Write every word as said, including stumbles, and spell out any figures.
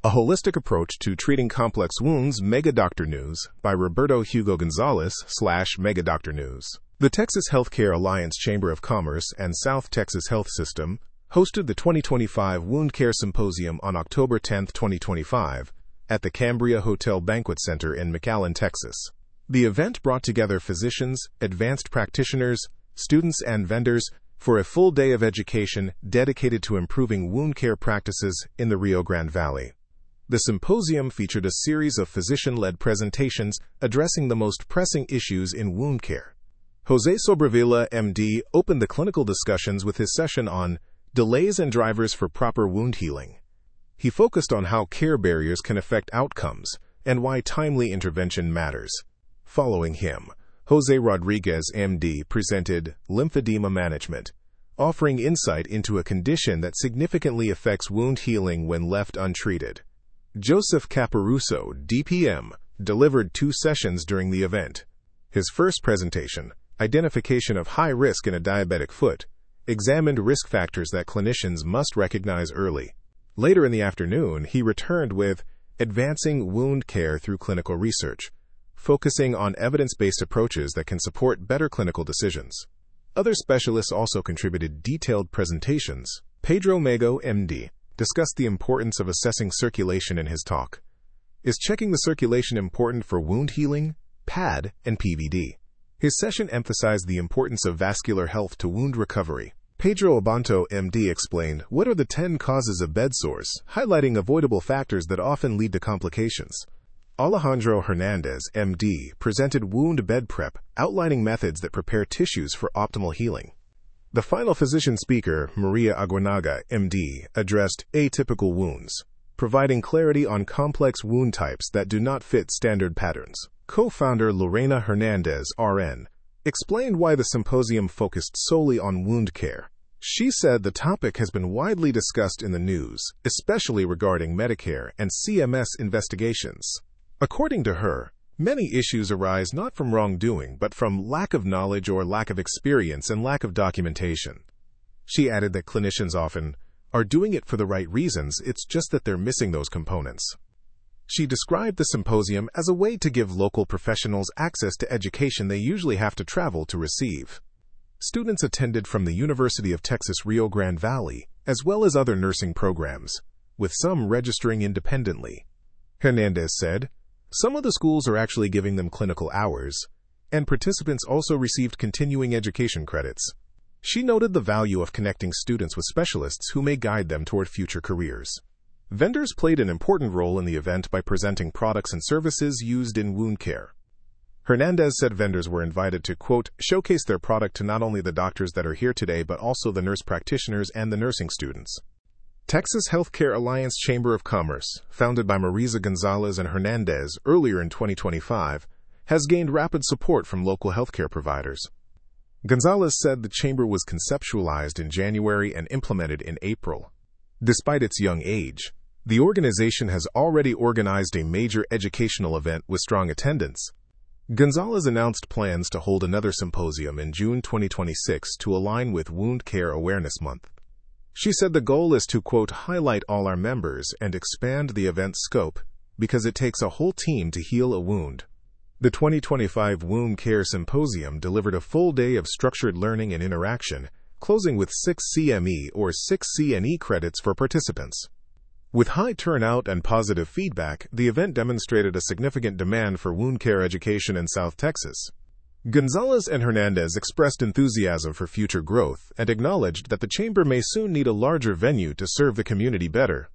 A Holistic Approach to Treating Complex Wounds, Mega Doctor News, by Roberto Hugo Gonzalez, slash Mega Doctor News. The Texas Healthcare Alliance Chamber of Commerce and South Texas Health System hosted the twenty twenty-five Wound Care Symposium on October tenth, twenty twenty-five, at the Cambria Hotel Banquet Center in McAllen, Texas. The event brought together physicians, advanced practitioners, students, and vendors for a full day of education dedicated to improving wound care practices in the Rio Grande Valley. The symposium featured a series of physician-led presentations addressing the most pressing issues in wound care. Jose Sobrevilla, M D, opened the clinical discussions with his session on delays and drivers for proper wound healing. He focused on how care barriers can affect outcomes and why timely intervention matters. Following him, Jose Rodriguez, M D, presented lymphedema management, offering insight into a condition that significantly affects wound healing when left untreated. Joseph Caparuso, D P M, delivered two sessions during the event. His first presentation, Identification of High Risk in a Diabetic Foot, examined risk factors that clinicians must recognize early. Later in the afternoon, he returned with Advancing Wound Care Through Clinical Research, focusing on evidence-based approaches that can support better clinical decisions. Other specialists also contributed detailed presentations. Pedro Mago, M D, discussed the importance of assessing circulation in his talk. Is checking the circulation important for wound healing, P A D, and P V D? His session emphasized the importance of vascular health to wound recovery. Pedro Abanto, M D, explained what are the ten causes of bed sores, highlighting avoidable factors that often lead to complications. Alejandro Hernandez, M D, presented wound bed prep, outlining methods that prepare tissues for optimal healing. The final physician speaker, Maria Aguinaga, M D, addressed atypical wounds, providing clarity on complex wound types that do not fit standard patterns. Co-founder Lorena Hernandez, R N, explained why the symposium focused solely on wound care. She said the topic has been widely discussed in the news, especially regarding Medicare and C M S investigations. According to her, many issues arise not from wrongdoing but from lack of knowledge or lack of experience and lack of documentation. She added that clinicians often are doing it for the right reasons, it's just that they're missing those components. She described the symposium as a way to give local professionals access to education they usually have to travel to receive. Students attended from the University of Texas Rio Grande Valley, as well as other nursing programs, with some registering independently. Hernandez said, some of the schools are actually giving them clinical hours, and participants also received continuing education credits. She noted the value of connecting students with specialists who may guide them toward future careers. Vendors played an important role in the event by presenting products and services used in wound care. Hernandez said vendors were invited to, quote, showcase their product to not only the doctors that are here today but also the nurse practitioners and the nursing students. Texas Healthcare Alliance Chamber of Commerce, founded by Marisa Gonzalez and Hernandez earlier in twenty twenty-five, has gained rapid support from local healthcare providers. Gonzalez said the chamber was conceptualized in January and implemented in April. Despite its young age, the organization has already organized a major educational event with strong attendance. Gonzalez announced plans to hold another symposium in June twenty twenty-six to align with Wound Care Awareness Month. She said the goal is to, quote, highlight all our members and expand the event's scope because it takes a whole team to heal a wound. The twenty twenty-five Wound Care Symposium delivered a full day of structured learning and interaction, closing with six C M E or six C N E credits for participants. With high turnout and positive feedback, the event demonstrated a significant demand for wound care education in South Texas. Gonzalez and Hernandez expressed enthusiasm for future growth and acknowledged that the chamber may soon need a larger venue to serve the community better.